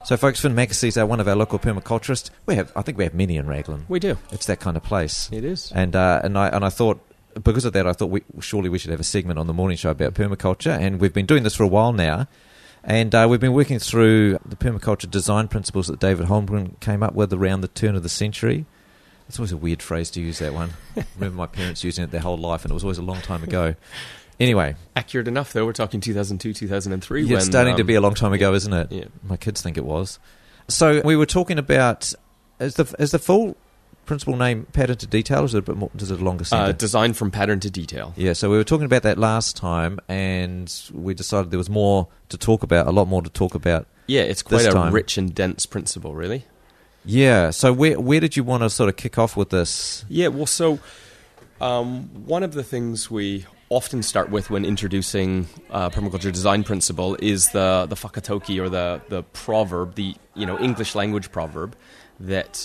So, folks, Finn Mackesy is one of our local permaculturists. I think we have many in Raglan. We do. It's that kind of place. It is. And I thought, because of that, I thought surely we should have a segment on the morning show about permaculture, and we've been doing this for a while now. And we've been working through the permaculture design principles that David Holmgren came up with around the turn of the century. It's always a weird phrase to use, that one. I remember my parents using it their whole life, and it was always a long time ago. Anyway. Accurate enough, though. We're talking 2002, 2003. Yeah, it's starting to be a long time ago, isn't it? Yeah. My kids think it was. So we were talking about, is the full principle name pattern to detail, or is it a bit more, is it a longer sentence? Design from pattern to detail. Yeah, so we were talking about that last time, and we decided there was more to talk about, a lot more to talk about. Yeah, it's quite a time. rich and dense principle, really. Yeah, so where did you want to sort of kick off with this? Yeah, well, so one of the things we often start with when introducing permaculture design principle is the whakatoki, or the proverb, the English language proverb that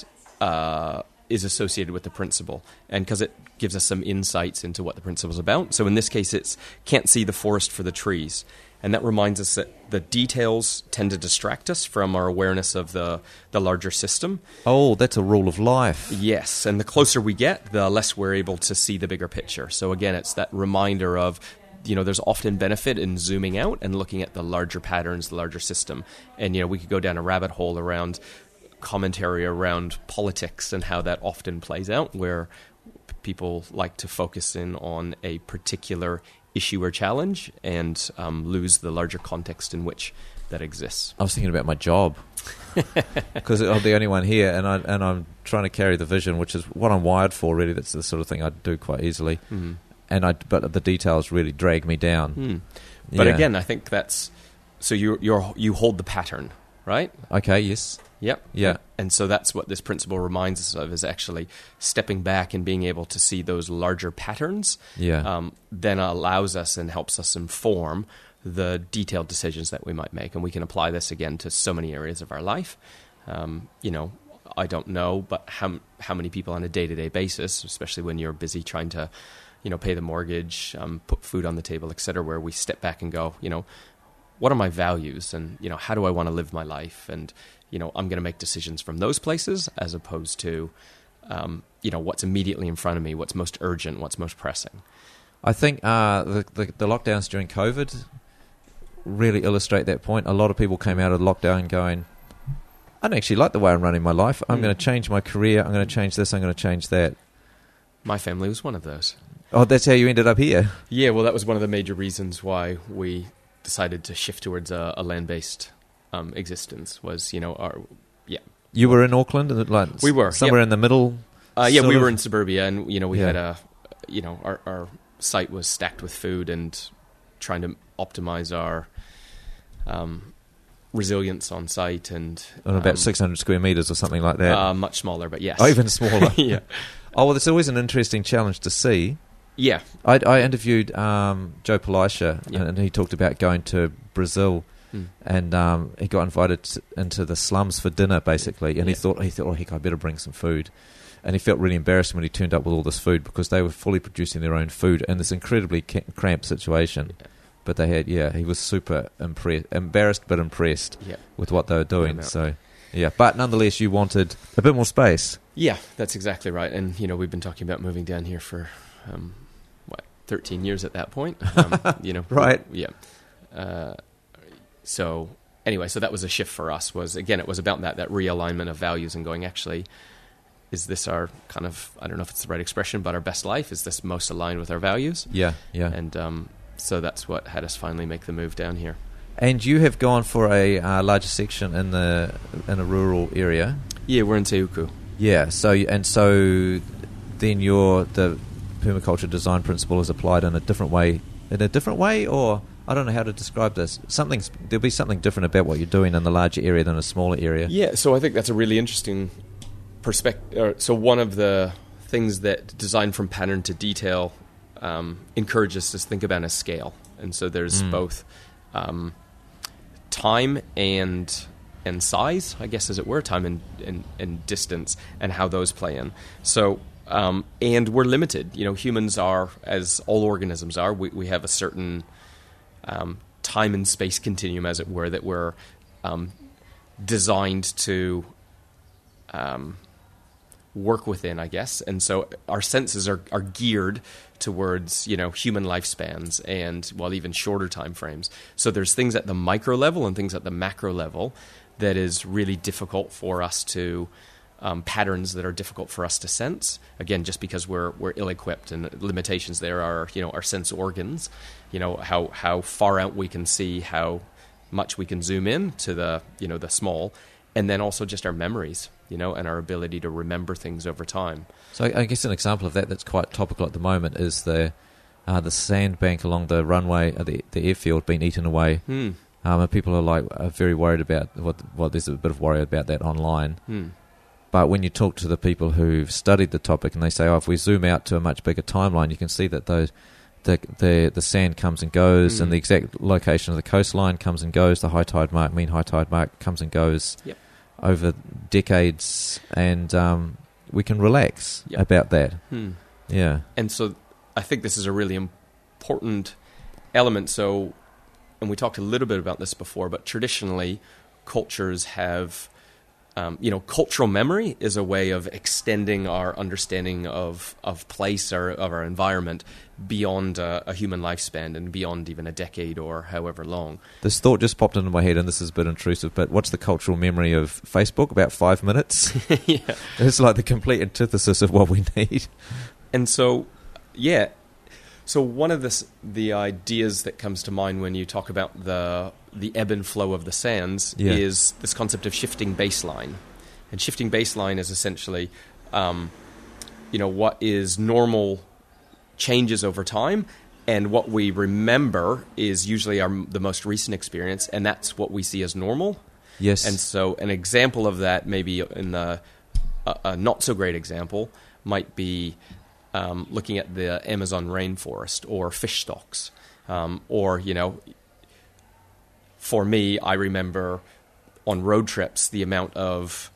is associated with the principle, and because it gives us some insights into what the principle is about. So in this case, it's can't see the forest for the trees. And that reminds us that the details tend to distract us from our awareness of the larger system. Oh, that's a rule of life. Yes, and the closer we get, the less we're able to see the bigger picture. So again, it's that reminder of, there's often benefit in zooming out and looking at the larger patterns, the larger system. And, we could go down a rabbit hole around commentary around politics and how that often plays out, where people like to focus in on a particular issue or challenge and lose the larger context in which that exists. I was thinking about my job, because I'm the only one here, and I'm trying to carry the vision, which is what I'm wired for. Really, that's the sort of thing I do quite easily. Mm-hmm. But the details really drag me down. Mm. But again, I think that's so you hold the pattern, right? Okay. Yes. Yep. Yeah. And so that's what this principle reminds us of, is actually stepping back and being able to see those larger patterns. Yeah. Then allows us and helps us inform the detailed decisions that we might make. And we can apply this again to so many areas of our life. I don't know, but how many people on a day-to-day basis, especially when you're busy trying to, pay the mortgage, put food on the table, et cetera, where we step back and go, what are my values, and how do I want to live my life, and I'm going to make decisions from those places as opposed to what's immediately in front of me, what's most urgent, what's most pressing. I think the lockdowns during COVID really illustrate that point. A lot of people came out of the lockdown going, I don't actually like the way I'm running my life. I'm going to change my career. I'm going to change this. I'm going to change that. My family was one of those. Oh, that's how you ended up here? Yeah, well, that was one of the major reasons why we decided to shift towards a land-based existence. Was You were in Auckland, we were somewhere in the middle. We were in suburbia, and we had our site was stacked with food, and trying to optimize our resilience on site, and about 600 square meters or something like that. Much smaller, but yes. Oh, even smaller. Yeah. Oh, well, it's always an interesting challenge to see. Yeah. I interviewed Joe Palaisha, and he talked about going to Brazil, and he got invited into the slums for dinner, basically, and he thought, oh, heck, I better bring some food. And he felt really embarrassed when he turned up with all this food, because they were fully producing their own food in this incredibly cramped situation. Yeah. But they had, he was super embarrassed but impressed with what they were doing. So, but nonetheless, you wanted a bit more space. Yeah, that's exactly right. And, we've been talking about moving down here for, 13 years at that point. Right. Yeah. So that was a shift for us. It was about that realignment of values and going, actually, is this our kind of, I don't know if it's the right expression, but our best life? Is this most aligned with our values? Yeah. And so that's what had us finally make the move down here. And you have gone for a larger section in a rural area. Yeah, we're in Te Uku. Yeah. So then the permaculture design principle is applied in a different way. Or I don't know how to describe this. There'll be something different about what you're doing in the larger area than a smaller area. Yeah. So I think that's a really interesting perspective. So one of the things that design from pattern to detail encourages us to think about a scale, and so there's both time and size, I guess, as it were, time and distance, and how those play in. So and we're limited. Humans are, as all organisms are. We have a certain time and space continuum, as it were, that we're designed to work within, I guess. And so our senses are geared towards, human lifespans and, even shorter time frames. So there's things at the micro level and things at the macro level that is really difficult for us to, patterns that are difficult for us to sense. Again, just because we're ill-equipped, and limitations there are, our sense organs, how far out we can see, how much we can zoom in to the, the small, and then also just our memories, and our ability to remember things over time. So I guess an example of that that's quite topical at the moment is the sandbank along the runway, the airfield, being eaten away. And people are very worried about there's a bit of worry about that online. But when you talk to the people who've studied the topic, and they say, if we zoom out to a much bigger timeline, you can see that the sand comes and goes, and the exact location of the coastline comes and goes. The mean high tide mark comes and goes over decades, and we can relax about that. Yeah. And so I think this is a really important element. So, and we talked a little bit about this before, but traditionally cultures have... cultural memory is a way of extending our understanding of place or of our environment beyond a human lifespan and beyond even a decade or however long. This thought just popped into my head, and this is a bit intrusive, but what's the cultural memory of Facebook? About 5 minutes? Yeah. It's like the complete antithesis of what we need. And so, so one of the ideas that comes to mind when you talk about the ebb and flow of the sands is this concept of shifting baseline. And shifting baseline is essentially, what is normal changes over time, and what we remember is usually the most recent experience, and that's what we see as normal. Yes. And so an example of that, maybe in a not so great example, might be looking at the Amazon rainforest or fish stocks, or for me, I remember on road trips the amount of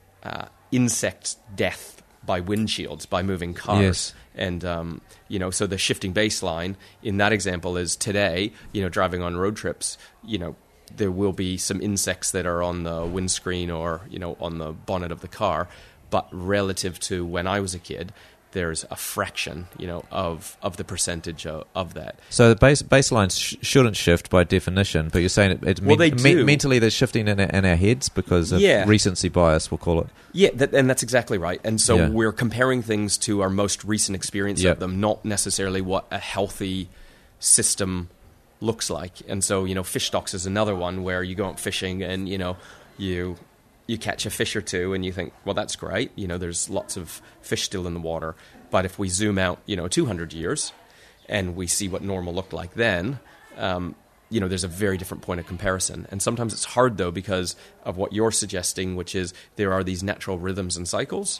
insect death by windshields, by moving cars. Yes. And, so the shifting baseline in that example is today, driving on road trips, there will be some insects that are on the windscreen or, on the bonnet of the car. But relative to when I was a kid, there's a fraction, of the percentage of that. So the baselines shouldn't shift by definition, but you're saying they do. Mentally they're shifting in our heads because of recency bias, we'll call it. Yeah, and that's exactly right. And so we're comparing things to our most recent experience of them, not necessarily what a healthy system looks like. And so, fish stocks is another one where you go out fishing and, you catch a fish or two and you think, well, that's great. There's lots of fish still in the water. But if we zoom out, 200 years and we see what normal looked like then, there's a very different point of comparison. And sometimes it's hard, though, because of what you're suggesting, which is there are these natural rhythms and cycles.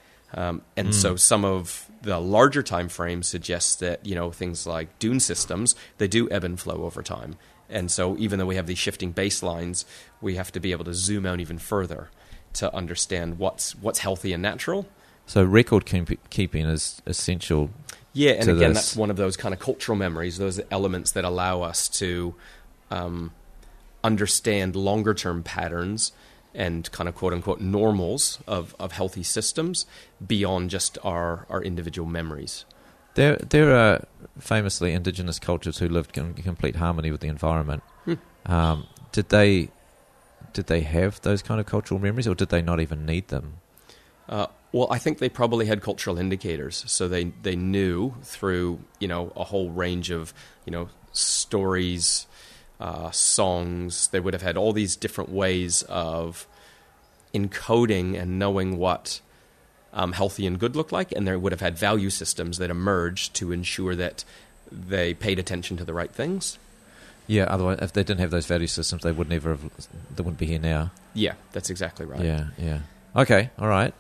So some of the larger time frames suggest that, things like dune systems, they do ebb and flow over time. And so even though we have these shifting baselines, we have to be able to zoom out even further to understand what's healthy and natural. So record keeping is essential. Yeah, and again, that's one of those kind of cultural memories, those elements that allow us to understand longer-term patterns and kind of quote-unquote normals of healthy systems beyond just our individual memories. There are famously indigenous cultures who lived in complete harmony with the environment. Did they have those kind of cultural memories, or did they not even need them? Well, I think they probably had cultural indicators, so they knew through a whole range of stories, songs. They would have had all these different ways of encoding and knowing what healthy and good look like, and they would have had value systems that emerged to ensure that they paid attention to the right things. Yeah, otherwise, if they didn't have those value systems, they wouldn't be here now. Yeah, that's exactly right. Yeah. Okay, all right.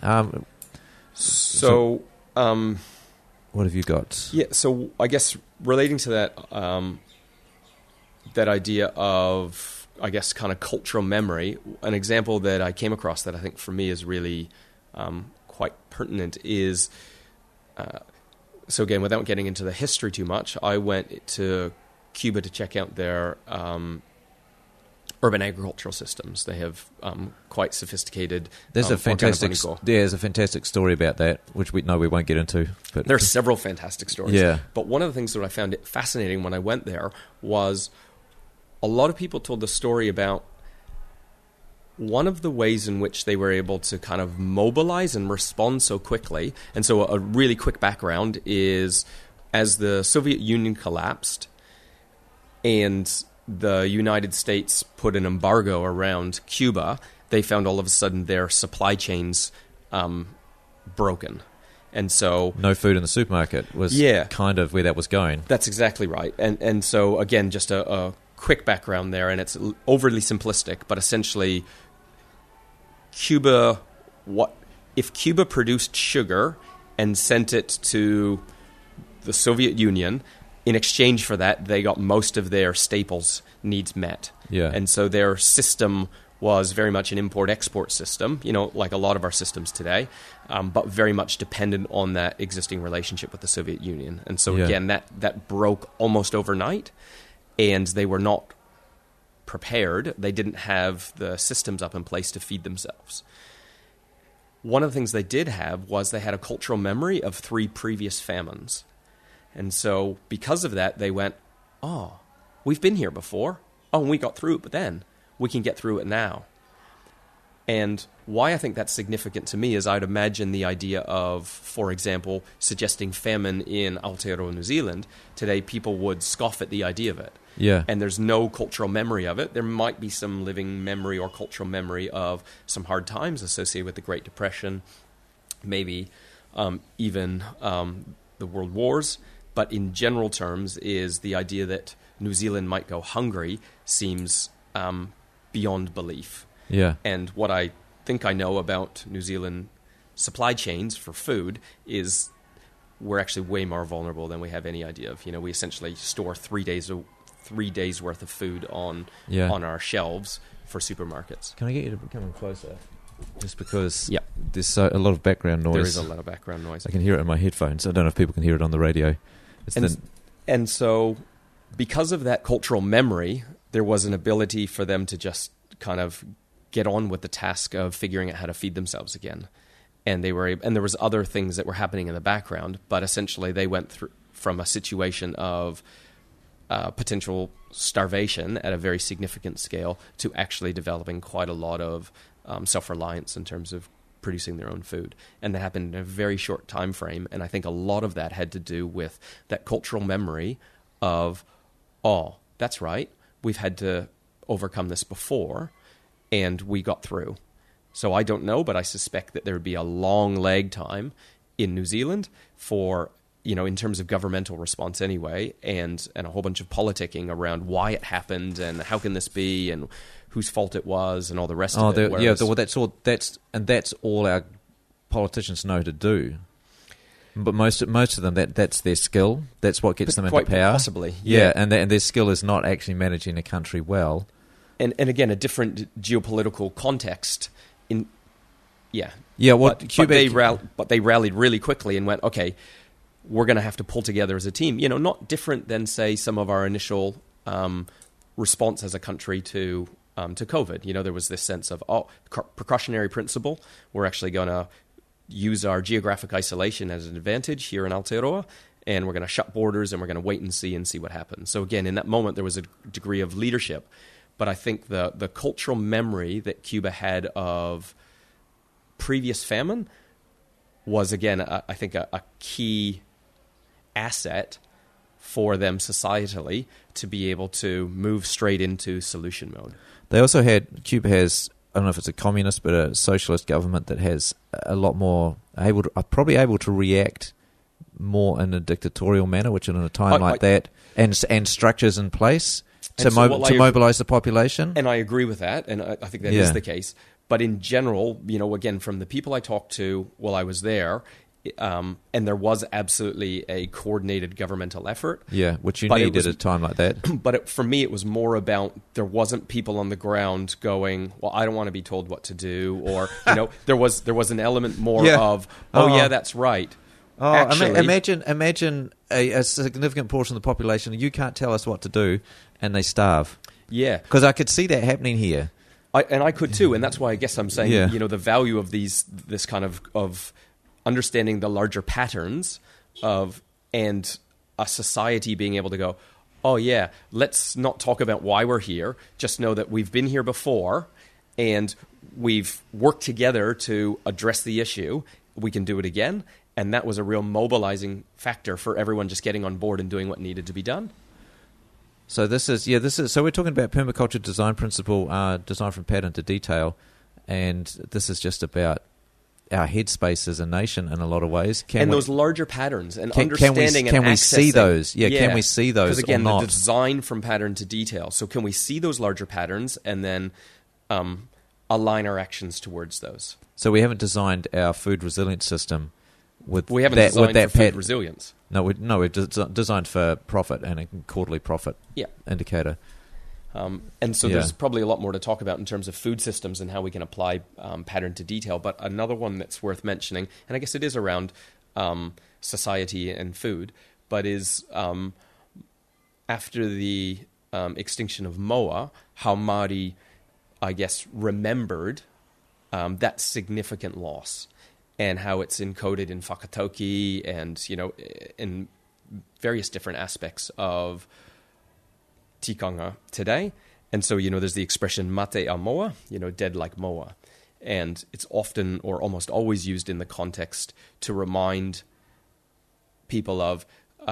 So, what have you got? Yeah, so I guess relating to that, that idea of, I guess, kind of cultural memory, an example that I came across that I think for me is really quite pertinent is, so again, without getting into the history too much, I went to Cuba to check out their urban agricultural systems. They have quite sophisticated. There's a fantastic story about that, which we won't get into. But there are several fantastic stories. Yeah. But one of the things that I found it fascinating when I went there was a lot of people told the story about one of the ways in which they were able to kind of mobilize and respond so quickly. And so a really quick background is, as the Soviet Union collapsed and the United States put an embargo around Cuba, they found all of a sudden their supply chains broken. And so no food in the supermarket was kind of where that was going. That's exactly right. And so, again, just a quick background there, and it's overly simplistic, but essentially if Cuba produced sugar and sent it to the Soviet Union, in exchange for that, they got most of their staples needs met. Yeah. And so their system was very much an import-export system, like a lot of our systems today, but very much dependent on that existing relationship with the Soviet Union. And so, again, that broke almost overnight, and they were not prepared. They didn't have the systems up in place to feed themselves. One of the things they did have was they had a cultural memory of 3 previous famines. And so because of that, they went, oh, we've been here before. Oh, and we got through it, but then we can get through it now. And why I think that's significant to me is I'd imagine the idea of, for example, suggesting famine in Aotearoa, New Zealand. Today, people would scoff at the idea of it. Yeah. And there's no cultural memory of it. There might be some living memory or cultural memory of some hard times associated with the Great Depression, maybe even the World Wars. But in general terms, is the idea that New Zealand might go hungry seems beyond belief. Yeah. And what I think I know about New Zealand supply chains for food is we're actually way more vulnerable than we have any idea of. We essentially store 3 days worth of food on our shelves for supermarkets. Can I get you to come in closer? Just because there's a lot of background noise. There is a lot of background noise. I can hear it in my headphones. I don't know if people can hear it on the radio. And so because of that cultural memory, there was an ability for them to just kind of get on with the task of figuring out how to feed themselves again. And there was other things that were happening in the background, but essentially they went through from a situation of potential starvation at a very significant scale to actually developing quite a lot of self-reliance in terms of producing their own food. And that happened in a very short time frame. And I think a lot of that had to do with that cultural memory of, oh, that's right, we've had to overcome this before, and we got through. So I don't know, but I suspect that there would be a long lag time in New Zealand for, in terms of governmental response anyway, and a whole bunch of politicking around why it happened and how can this be and whose fault it was and all the rest of it. Well, that's all our politicians know to do. But most of them, that's their skill. That's what gets them into power. Possibly, yeah. And their skill is not actually managing a country well. And again, a different geopolitical context. But they rallied really quickly and went, okay, we're going to have to pull together as a team. Not different than, say, some of our initial response as a country to COVID. There was this sense of precautionary principle. We're actually going to use our geographic isolation as an advantage here in Aotearoa, and we're going to shut borders and we're going to wait and see what happens. So again, in that moment, there was a degree of leadership. But I think the cultural memory that Cuba had of previous famine was, again, I think a key asset for them societally to be able to move straight into solution mode. They also Cuba has, I don't know if it's a communist, but a socialist government that has a lot more, probably able to react more in a dictatorial manner, which in a time like that, and structures in place to mobilize the population. And I agree with that, and I think that is the case. But in general, again, from the people I talked to while I was there, and there was absolutely a coordinated governmental effort. Yeah, which you need at a time like that. But for me, it was more about there wasn't people on the ground going, well, I don't want to be told what to do, or there was an element more of, that's right. Oh, actually, imagine a significant portion of the population, you can't tell us what to do, and they starve. Yeah. Because I could see that happening here. I could too, and that's why I guess I'm saying, Yeah. the value of this kind of understanding the larger patterns and a society being able to go, oh yeah, let's not talk about why we're here. Just know that we've been here before, and we've worked together to address the issue. We can do it again, and that was a real mobilizing factor for everyone just getting on board and doing what needed to be done. So so we're talking about permaculture design principle, design from pattern to detail, and this is just about our headspace as a nation in a lot of ways. Those larger patterns and understanding can and we accessing. see those? Yeah, can we see those? Because again, or not? the design from pattern to detail. So can we see those larger patterns and then align our actions towards those? So we haven't designed our food resilience system with We haven't that, designed with that for food resilience. No, we've designed for profit and a quarterly profit indicator. And so there's probably a lot more to talk about in terms of food systems and how we can apply pattern to detail. But another one that's worth mentioning, and I guess it is around society and food, but is after the extinction of Moa, how Māori, I guess, remembered that significant loss and how it's encoded in whakatauki and, in various different aspects of tikanga today. And so, there's the expression mate a moa, dead like moa. And it's often or almost always used in the context to remind people of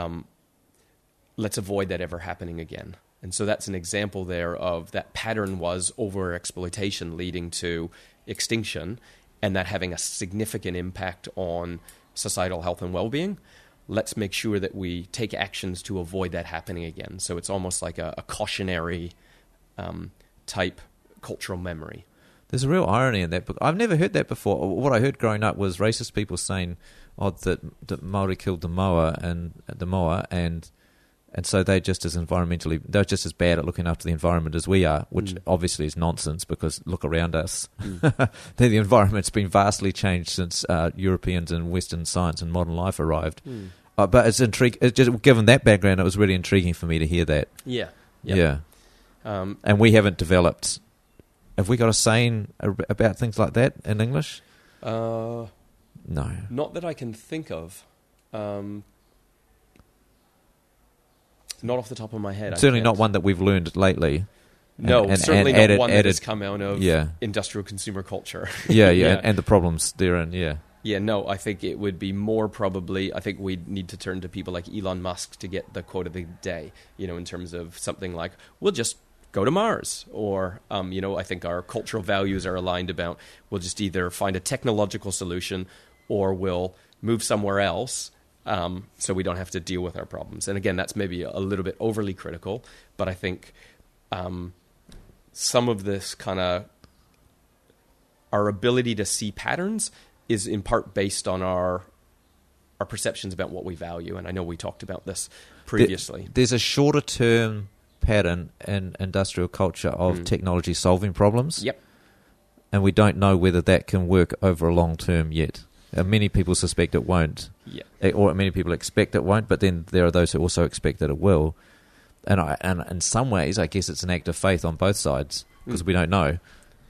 let's avoid that ever happening again. And so that's an example there of that pattern was over-exploitation leading to extinction and that having a significant impact on societal health and well-being. Let's make sure that we take actions to avoid that happening again. So it's almost like a cautionary type cultural memory. There's a real irony in that book. I've never heard that before. What I heard growing up was racist people saying, that Māori killed the moa, and so they're just as bad at looking after the environment as we are, which obviously is nonsense because look around us. The environment's been vastly changed since Europeans and Western science and modern life arrived. But it's intriguing. Just given that background, it was really intriguing for me to hear that. Yeah. And we haven't developed. Have we got a saying about things like that in English? No. Not that I can think of. Not off the top of my head. Certainly not one that we've learned lately. No, certainly not one that has come out of industrial consumer culture. And the problems therein, Yeah, no, I think it would be more probably, I think we'd need to turn to people like Elon Musk to get the quote of the day, in terms of something like, we'll just go to Mars. Or, I think our cultural values are aligned about, we'll just either find a technological solution or we'll move somewhere else so we don't have to deal with our problems. And again, that's maybe a little bit overly critical, but I think some of this kind of, our ability to see patterns is in part based on our perceptions about what we value. And I know we talked about this previously. There's a shorter term pattern in industrial culture of technology solving problems. Yep. And we don't know whether that can work over a long term yet. Many people suspect it won't. Yeah. Or many people expect it won't, but then there are those who also expect that it will. And in some ways, I guess it's an act of faith on both sides because we don't know.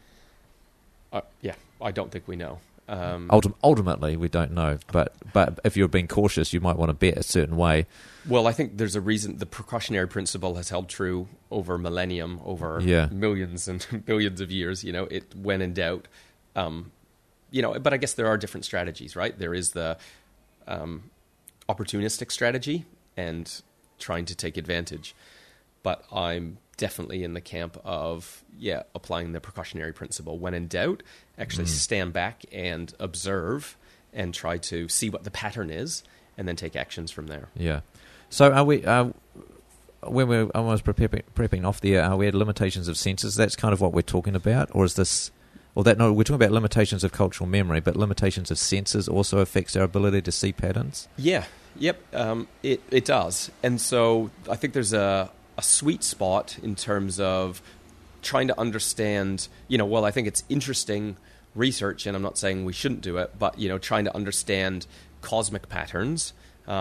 I don't think we know. Ultimately, we don't know. But if you're being cautious, you might want to bet a certain way. Well, I think there's a reason the precautionary principle has held true over millennium, over millions and billions of years. It when in doubt. But I guess there are different strategies, right? There is the opportunistic strategy and trying to take advantage. But I'm definitely in the camp of, applying the precautionary principle. When in doubt, actually stand back and observe and try to see what the pattern is and then take actions from there. Yeah. So are we, when we're almost prepping off the air, are we at limitations of senses? That's kind of what we're talking about? Or is this... we're talking about limitations of cultural memory, but limitations of senses also affects our ability to see patterns? Yeah. Yep. It does. And so I think there's a sweet spot in terms of trying to understand, I think it's interesting research, and I'm not saying we shouldn't do it, but, trying to understand cosmic patterns,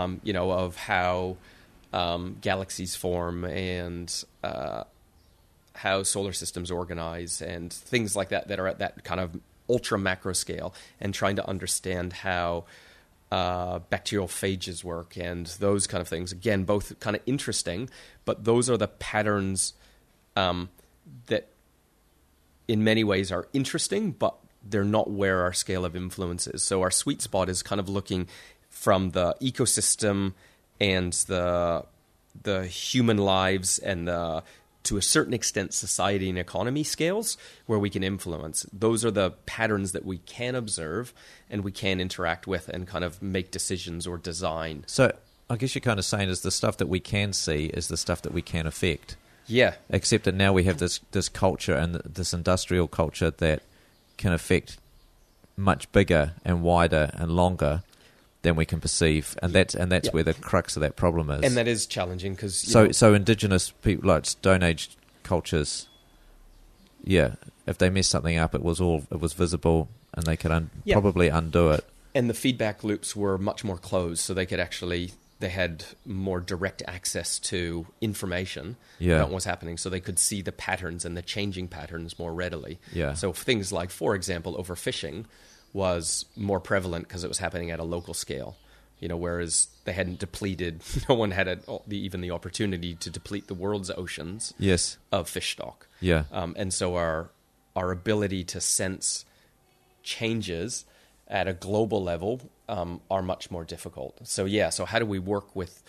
of how galaxies form and how solar systems organize and things like that that are at that kind of ultra macro scale, and trying to understand how bacterial phages work and those kind of things. Again, both kind of interesting, but those are the patterns that in many ways are interesting, but they're not where our scale of influence is. So our sweet spot is kind of looking from the ecosystem and the human lives and to a certain extent society and economy scales where we can influence. Those are the patterns that we can observe and we can interact with and kind of make decisions or design. So I guess you're kind of saying is the stuff that we can see is the stuff that we can affect. Yeah. Except that now we have this culture and this industrial culture that can affect much bigger and wider and longer than we can perceive, and that's where the crux of that problem is. And that is challenging because so indigenous people, like Stone Age cultures, if they messed something up, it was visible, and they could probably undo it. And the feedback loops were much more closed, so they had more direct access to information about what was happening, so they could see the patterns and the changing patterns more readily. Yeah. So things like, for example, overfishing was more prevalent because it was happening at a local scale, whereas they hadn't depleted, no one had even the opportunity to deplete the world's oceans of fish stock. Yeah. And so our ability to sense changes at a global level are much more difficult. So how do we work with,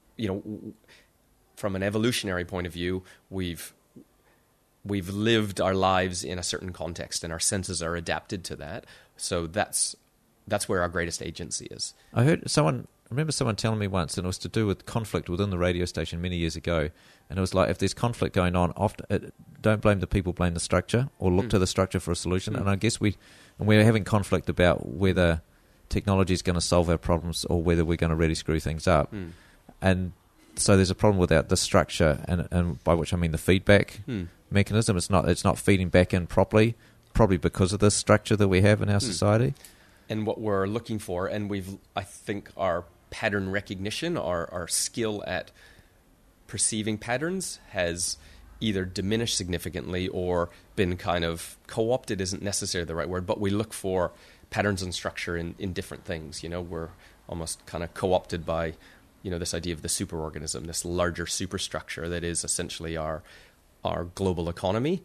from an evolutionary point of view, we've lived our lives in a certain context and our senses are adapted to that. So that's where our greatest agency is. I remember someone telling me once, and it was to do with conflict within the radio station many years ago, and it was like, if there's conflict going on, don't blame the people, blame the structure, or look to the structure for a solution. And I guess we're having conflict about whether technology is going to solve our problems or whether we're going to really screw things up. And so there's a problem without the structure, and by which I mean the feedback mechanism. It's not feeding back in properly, probably because of the structure that we have in our society. And what we're looking for, and I think our pattern recognition, our skill at perceiving patterns has either diminished significantly or been kind of co-opted isn't necessarily the right word, but we look for patterns and structure in different things. We're almost kind of co-opted by, this idea of the superorganism, this larger superstructure that is essentially our global economy.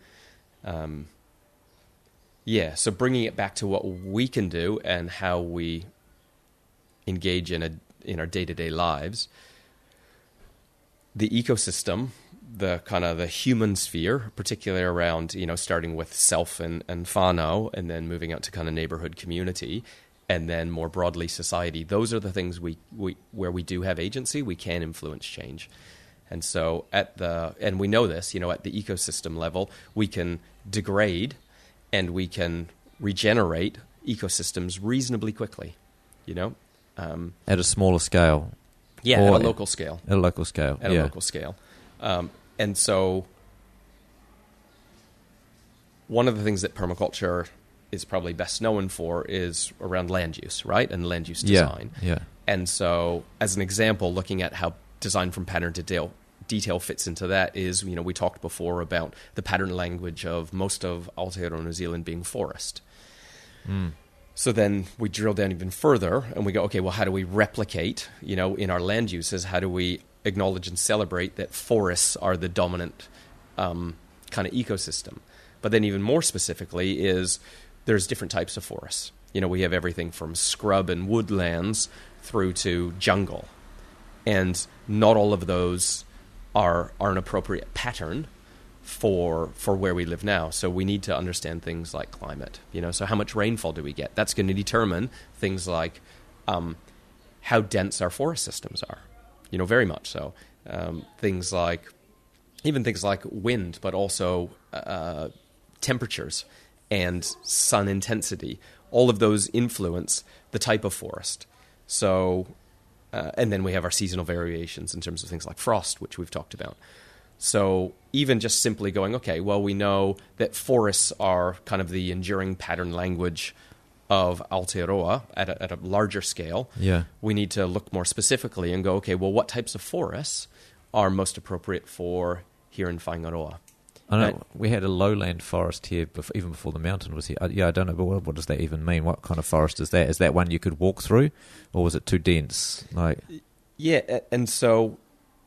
So bringing it back to what we can do and how we engage in our day-to-day lives, the ecosystem, the kind of the human sphere, particularly around, starting with self and whānau, and then moving out to kind of neighborhood community, and then more broadly society. Those are the things where we do have agency, we can influence change. And so and we know this, at the ecosystem level, we can degrade and we can regenerate ecosystems reasonably quickly, At a smaller scale. Yeah, at a local scale. At a local scale. At a local scale. And so one of the things that permaculture is probably best known for is around land use, right? And land use design. Yeah. And so as an example, looking at how design from pattern to detail fits into that is, we talked before about the pattern language of most of Aotearoa New Zealand being forest. So then we drill down even further and we go, okay, well, how do we replicate, in our land uses, how do we acknowledge and celebrate that forests are the dominant kind of ecosystem? But then even more specifically is there's different types of forests. We have everything from scrub and woodlands through to jungle. And not all of those are an appropriate pattern for where we live now. So we need to understand things like climate. So how much rainfall do we get? That's going to determine things like how dense our forest systems are. Very much so. Things like wind, but also temperatures and sun intensity. All of those influence the type of forest. So, and then we have our seasonal variations in terms of things like frost, which we've talked about. So even just simply going, okay, well, we know that forests are kind of the enduring pattern language of Aotearoa at a larger scale. Yeah. We need to look more specifically and go, okay, well, what types of forests are most appropriate for here in Whaingaroa? I know we had a lowland forest here even before the mountain was here. I don't know, but what does that even mean? What kind of forest is that? Is that one you could walk through, or was it too dense? Yeah, and so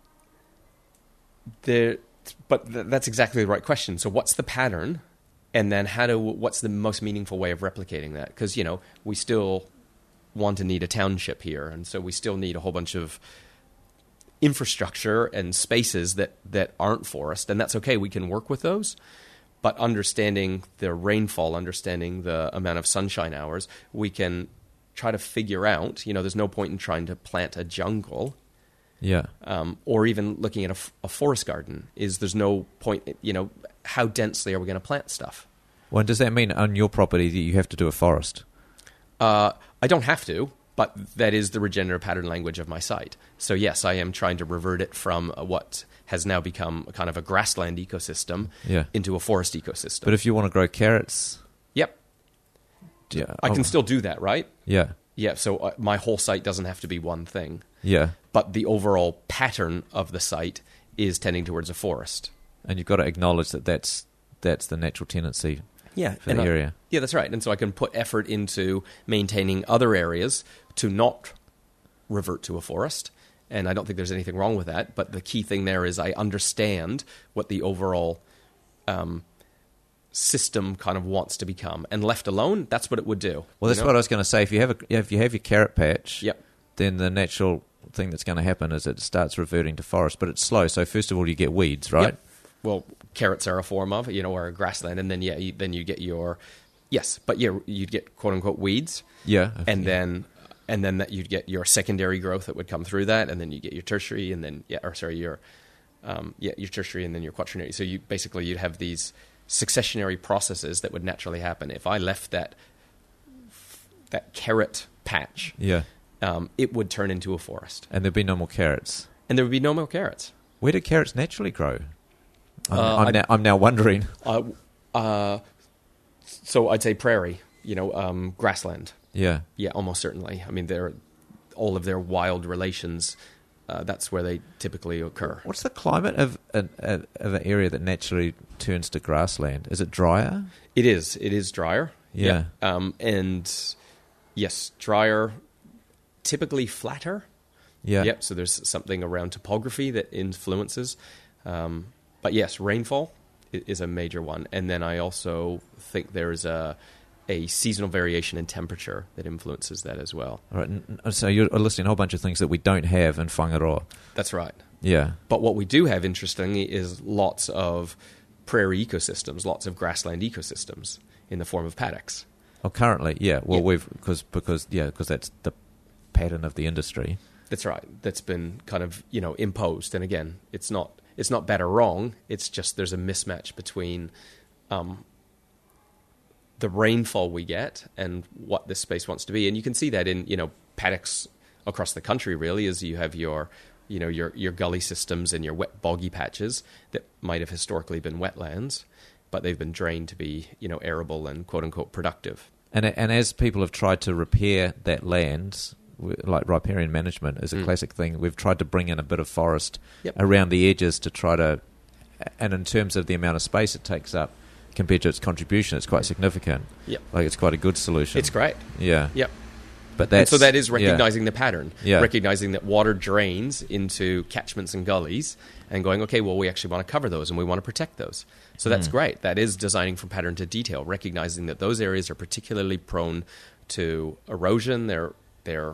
that's exactly the right question. So what's the pattern, and then what's the most meaningful way of replicating that? Because we still want to need a township here, and so we still need a whole bunch of infrastructure and spaces that aren't forest, and that's okay. We can work with those, but understanding the rainfall, understanding the amount of sunshine hours, we can try to figure out. There's no point in trying to plant a jungle, or even looking at a forest garden. There's no point. How densely are we going to plant stuff? Well, does that mean on your property that you have to do a forest? I don't have to. But that is the regenerative pattern language of my site. So yes, I am trying to revert it from what has now become a kind of a grassland ecosystem into a forest ecosystem. But if you want to grow carrots... Yep. I can still do that, right? Yeah. Yeah, so my whole site doesn't have to be one thing. Yeah. But the overall pattern of the site is tending towards a forest. And you've got to acknowledge that that's the natural tendency for the area. Yeah, that's right. And so I can put effort into maintaining other areas to not revert to a forest. And I don't think there's anything wrong with that. But the key thing there is I understand what the overall system kind of wants to become. And left alone, that's what it would do. Well, that's what I was going to say. If you have your carrot patch, yep, then the natural thing that's going to happen is it starts reverting to forest. But it's slow. So first of all, you get weeds, right? Yep. Well, carrots are a form of, or a grassland, and then you get your, you'd get quote unquote weeds, and then that you'd get your secondary growth that would come through that, and then you get your tertiary, and then your tertiary, and then your quaternary. So you'd have these successionary processes that would naturally happen. If I left that carrot patch, it would turn into a forest, and there'd be no more carrots, Where do carrots naturally grow? I'm now wondering. So I'd say prairie, grassland. Yeah. Yeah, almost certainly. I mean, all of their wild relations, that's where they typically occur. What's the climate of an area that naturally turns to grassland? Is it drier? It is. It is drier. Yeah. And yes, drier, typically flatter. Yeah. Yep, so there's something around topography that influences. But yes, rainfall is a major one. And then I also think there's a seasonal variation in temperature that influences that as well. All right. So you're listing a whole bunch of things that we don't have in Whangaroa. That's right. Yeah. But what we do have, interestingly, is lots of prairie ecosystems, lots of grassland ecosystems in the form of paddocks. Oh, currently, yeah. Well, because that's the pattern of the industry. That's right. That's been kind of imposed. And again, it's not bad or wrong. It's just there's a mismatch between the rainfall we get and what this space wants to be. And you can see that in paddocks across the country. Really, as you have your gully systems and your wet boggy patches that might have historically been wetlands, but they've been drained to be arable and quote unquote productive. And as people have tried to repair that land, like riparian management is a classic thing. We've tried to bring in a bit of forest around the edges to try to, and in terms of the amount of space it takes up compared to its contribution, it's quite significant. Yep. Like it's quite a good solution. It's great. Yeah. Yep. But so that is recognizing the pattern, Yeah. recognizing that water drains into catchments and gullies and going, okay, well, we actually want to cover those and we want to protect those. So that's great. That is designing from pattern to detail, recognizing that those areas are particularly prone to erosion. They're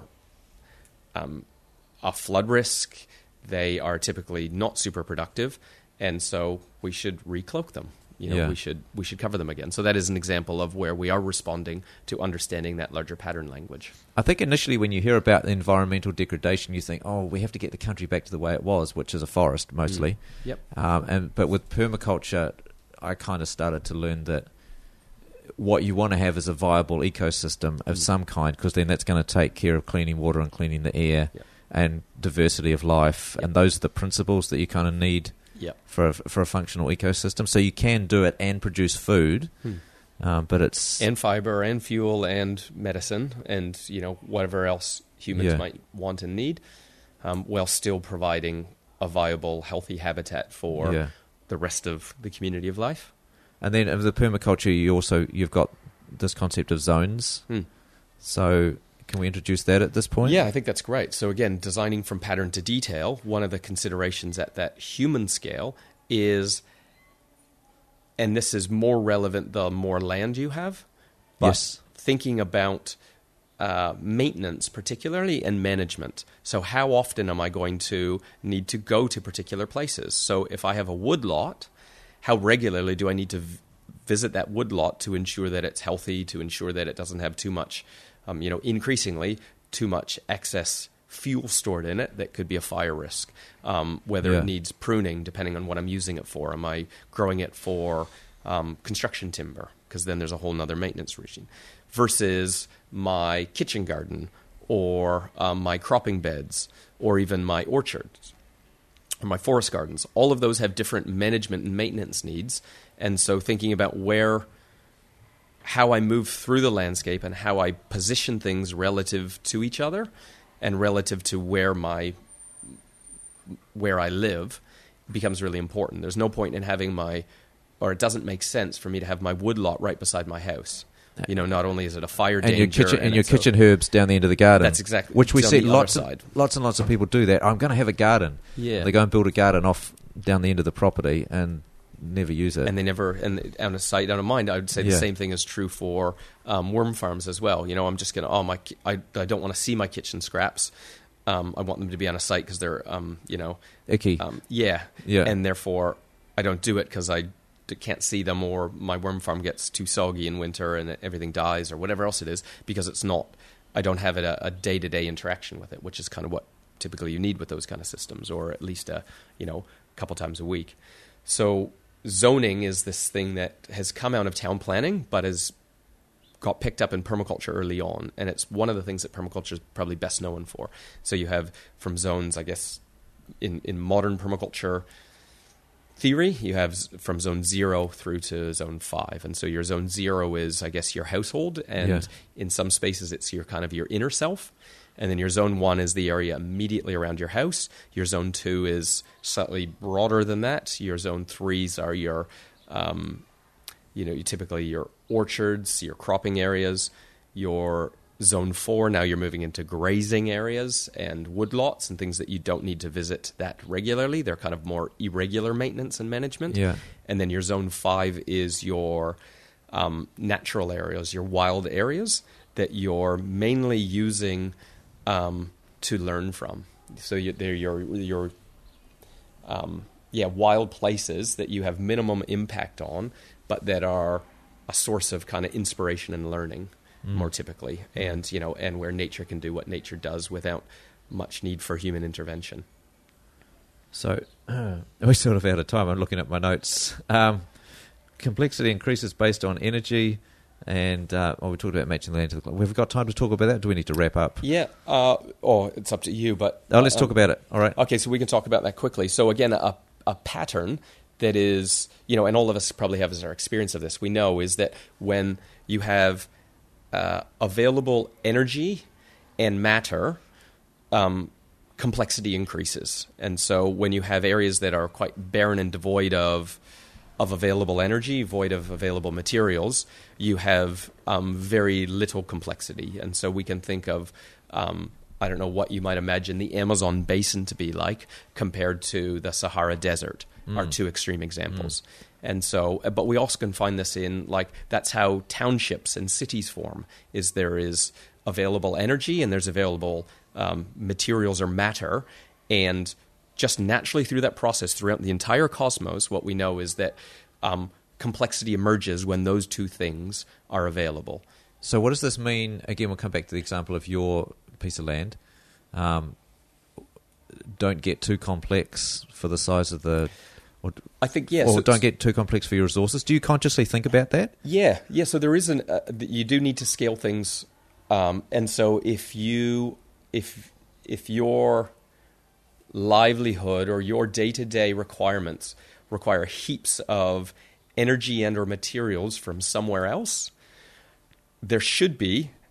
a flood risk. They are typically not super productive, and so we should recloak them. We should cover them again. So that is an example of where we are responding to understanding that larger pattern language. I think initially when you hear about environmental degradation, you think, oh, we have to get the country back to the way it was, which is a forest mostly. Yep. But with permaculture, I kind of started to learn that what you want to have is a viable ecosystem of some kind, because then that's going to take care of cleaning water and cleaning the air and diversity of life. And those are the principles that you kind of need for a functional ecosystem. So you can do it and produce food, but it's... And fiber and fuel and medicine and, whatever else humans might want and need, while still providing a viable, healthy habitat for the rest of the community of life. And then in the permaculture, you've got this concept of zones. So can we introduce that at this point? Yeah, I think that's great. So again, designing from pattern to detail, one of the considerations at that human scale is, and this is more relevant the more land you have, but yes. Thinking about maintenance particularly and management. So how often am I going to need to go to particular places? So if I have a woodlot, how regularly do I need to visit that woodlot to ensure that it's healthy, to ensure that it doesn't have too much, increasingly too much excess fuel stored in it that could be a fire risk, whether it needs pruning depending on what I'm using it for. Am I growing it for construction timber? Because then there's a whole nother maintenance regime. Versus my kitchen garden or my cropping beds or even my orchards or my forest gardens. All of those have different management and maintenance needs. And so thinking about how I move through the landscape and how I position things relative to each other and relative to where I live becomes really important. There's no point in having it doesn't make sense for me to have my woodlot right beside my house. Not only is it a fire danger, and your kitchen herbs down the end of the garden. That's exactly which we see lots and lots of people do that. I'm going to have a garden. Yeah, they go and build a garden off down the end of the property and never use it. And they never, and on a site, on a mind, I would say the same thing is true for worm farms as well. I'm just going to, I don't want to see my kitchen scraps. I want them to be on a site because they're, icky. Yeah, and therefore I don't do it because I can't see them, or my worm farm gets too soggy in winter and everything dies, or whatever else it is, because I don't have a day-to-day interaction with it, which is kind of what typically you need with those kind of systems, or at least a couple times a week. So zoning is this thing that has come out of town planning, but has got picked up in permaculture early on, and it's one of the things that permaculture is probably best known for. So you have from zones, I guess, in modern permaculture theory, you have from zone 0 through to zone 5. And so your zone 0 is, I guess, your household. And in some spaces, it's your kind of your inner self. And then your zone 1 is the area immediately around your house. Your zone 2 is slightly broader than that. Your zone 3s are your, typically your orchards, your cropping areas. Your zone 4, now you're moving into grazing areas and woodlots and things that you don't need to visit that regularly. They're kind of more irregular maintenance and management. Yeah. And then your zone 5 is your natural areas, your wild areas that you're mainly using to learn from. So they're your wild places that you have minimum impact on, but that are a source of kind of inspiration and learning. More typically, and where nature can do what nature does without much need for human intervention. So we're sort of out of time. I'm looking at my notes. Complexity increases based on energy, and we talked about matching land to the climate. We've got time to talk about that. Do we need to wrap up? Yeah. It's up to you, but let's talk about it. All right. Okay, so we can talk about that quickly. So again, a pattern that is, and all of us probably have as our experience of this. We know is that when you have available energy and matter, complexity increases. And so when you have areas that are quite barren and devoid of available energy, void of available materials, you have very little complexity. And so we can think of, I don't know what you might imagine the Amazon basin to be like compared to the Sahara Desert are two extreme examples. And so, but we also can find this in, that's how townships and cities form, is there is available energy and there's available materials or matter. And just naturally through that process, throughout the entire cosmos, what we know is that complexity emerges when those two things are available. So what does this mean? Again, we'll come back to the example of your piece of land. Don't get too complex for the size of the... I think, yes. Or don't get too complex for your resources. Do you consciously think about that? Yeah. So there is you do need to scale things, and so if your livelihood or your day-to-day requirements require heaps of energy and or materials from somewhere else,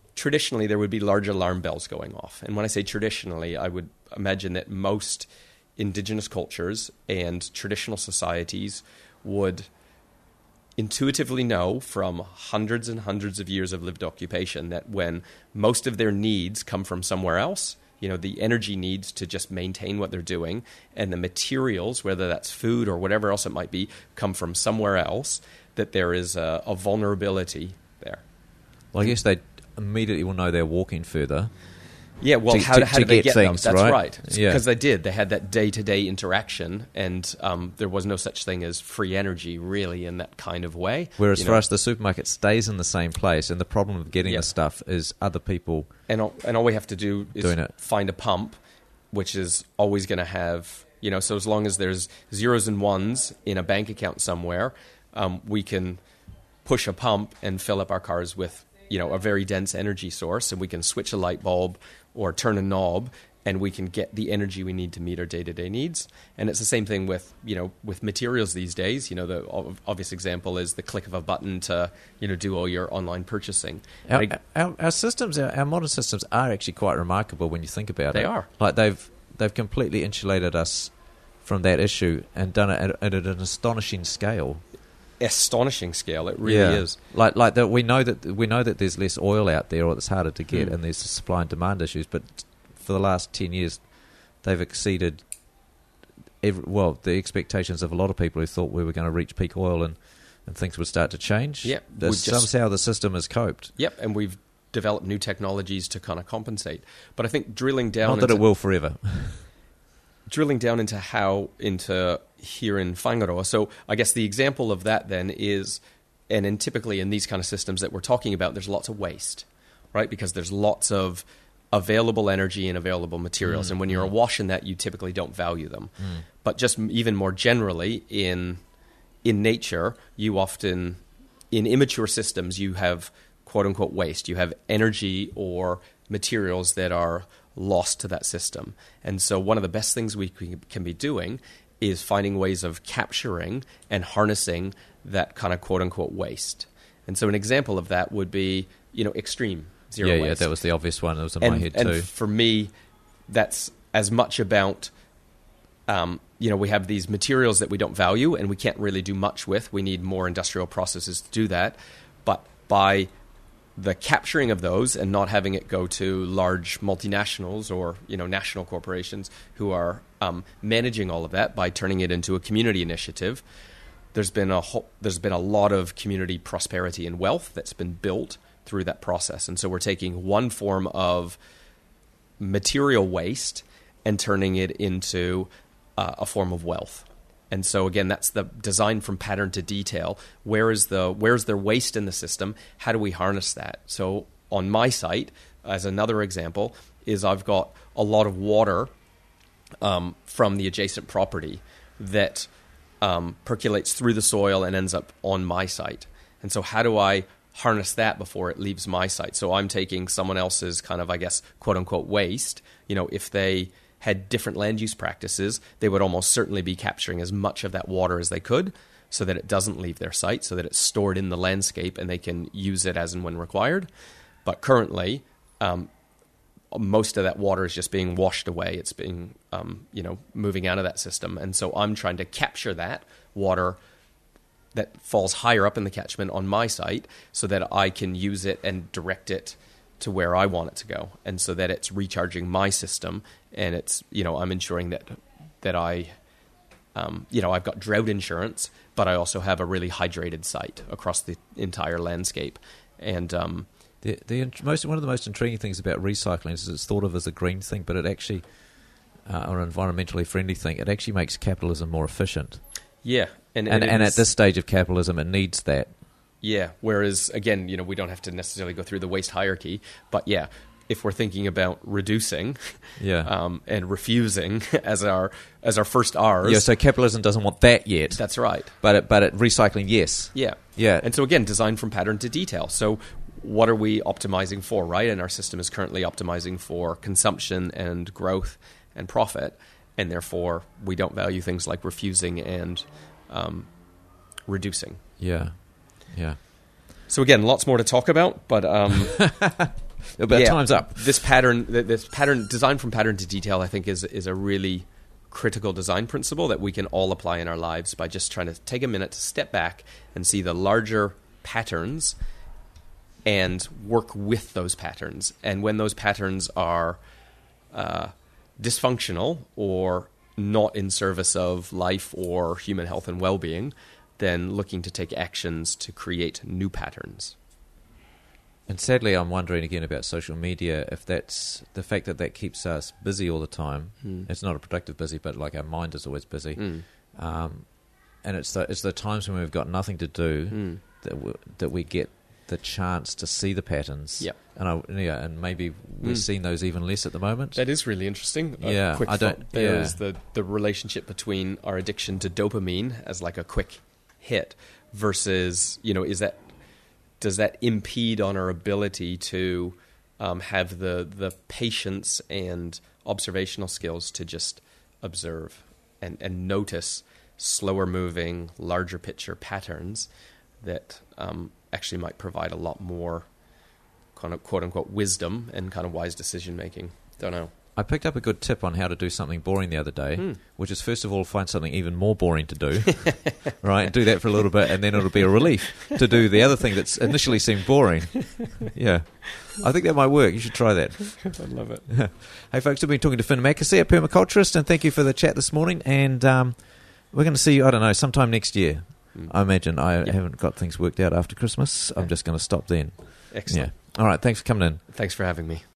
traditionally there would be large alarm bells going off. And when I say traditionally, I would imagine that most indigenous cultures and traditional societies would intuitively know from hundreds and hundreds of years of lived occupation that when most of their needs come from somewhere else, the energy needs to just maintain what they're doing, and the materials, whether that's food or whatever else it might be, come from somewhere else, that there is a vulnerability there. Well, I guess they immediately will know they're walking further. Yeah, well, how did they get things, them? That's right. Yeah. Because they did. They had that day-to-day interaction, and there was no such thing as free energy, really, in that kind of way. Whereas for us, the supermarket stays in the same place, and the problem of getting the stuff is other people and all we have to do is find a pump, which is always going to have, so as long as there's zeros and ones in a bank account somewhere, we can push a pump and fill up our cars with, a very dense energy source, and we can switch a light bulb or turn a knob, and we can get the energy we need to meet our day-to-day needs. And it's the same thing with, with materials these days. The obvious example is the click of a button to, do all your online purchasing. Our systems, our modern systems are actually quite remarkable when you think about it. They are. Like they've completely insulated us from that issue and done it at an astonishing scale. Astonishing scale, it really is. Like that, we know that there's less oil out there, or it's harder to get, and there's supply and demand issues. But for the last 10 years, they've exceeded the expectations of a lot of people who thought we were going to reach peak oil and things would start to change. Yep, somehow the system has coped. Yep, and we've developed new technologies to kind of compensate. But I think drilling down, not that it will forever. Drilling down into here in Whangaroa. So I guess the example of that then is, and typically in these kind of systems that we're talking about, there's lots of waste, right? Because there's lots of available energy and available materials. And when you're awash in that, you typically don't value them. But just even more generally, in nature, you often, in immature systems, you have quote-unquote waste. You have energy or materials that are lost to that system. And so one of the best things we can be doing is finding ways of capturing and harnessing that kind of quote-unquote waste. And so an example of that would be, extreme zero waste. Yeah, that was the obvious one that was in my head too. And for me, that's as much about, we have these materials that we don't value and we can't really do much with. We need more industrial processes to do that. But by the capturing of those and not having it go to large multinationals or national corporations who are managing all of that, by turning it into a community initiative, there's been a lot of community prosperity and wealth that's been built through that process. And so we're taking one form of material waste and turning it into a form of wealth. And so again, that's the design from pattern to detail. Where's there waste in the system? How do we harness that? So on my site, as another example, is I've got a lot of water from the adjacent property that percolates through the soil and ends up on my site. And so how do I harness that before it leaves my site? So I'm taking someone else's kind of, I guess, quote unquote waste. If they had different land use practices, they would almost certainly be capturing as much of that water as they could so that it doesn't leave their site, so that it's stored in the landscape and they can use it as and when required. But currently, most of that water is just being washed away. It's being, moving out of that system. And so I'm trying to capture that water that falls higher up in the catchment on my site so that I can use it and direct it to where I want it to go, and so that it's recharging my system, and it's, I'm ensuring that I, I've got drought insurance, but I also have a really hydrated site across the entire landscape. And one of the most intriguing things about recycling is it's thought of as a green thing, but it actually, or an environmentally friendly thing, it actually makes capitalism more efficient. Yeah, and at this stage of capitalism, it needs that. Yeah, whereas, again, we don't have to necessarily go through the waste hierarchy, but yeah, if we're thinking about reducing and refusing as our first R's. Yeah, so capitalism doesn't want that yet. That's right. But recycling, yes. Yeah. Yeah. And so, again, design from pattern to detail. So what are we optimizing for, right? And our system is currently optimizing for consumption and growth and profit, and therefore we don't value things like refusing and reducing. Yeah. Yeah. So again, lots more to talk about, but time's up. This pattern design from pattern to detail, I think, is a really critical design principle that we can all apply in our lives by just trying to take a minute to step back and see the larger patterns and work with those patterns. And when those patterns are dysfunctional or not in service of life or human health and well-being, then looking to take actions to create new patterns. And sadly, I'm wondering again about social media, if that's the fact that keeps us busy all the time. It's not a productive busy, but like our mind is always busy. And it's the times when we've got nothing to do that we get the chance to see the patterns. Yep. And maybe we're seeing those even less at the moment. That is really interesting. Yeah, Quick I don't. thought there is the relationship between our addiction to dopamine as like a quick hit versus, does that impede on our ability to have the patience and observational skills to just observe and notice slower moving, larger picture patterns that actually might provide a lot more kind of quote-unquote wisdom and kind of wise decision-making. Don't know. I picked up a good tip on how to do something boring the other day, which is first of all find something even more boring to do, right? Do that for a little bit, and then it'll be a relief to do the other thing that's initially seemed boring. Yeah, I think that might work. You should try that. I love it. Hey, folks, we've been talking to Finn Mackesy, a permaculturist, and thank you for the chat this morning. And we're going to see you, I don't know, sometime next year. I imagine. I haven't got things worked out after Christmas. I'm just going to stop then. Excellent. Yeah. All right, thanks for coming in. Thanks for having me.